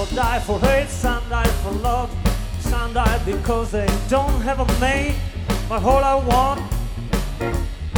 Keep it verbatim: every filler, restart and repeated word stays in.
girls die for hate, some die for love, some die because they don't have a mate. But all I want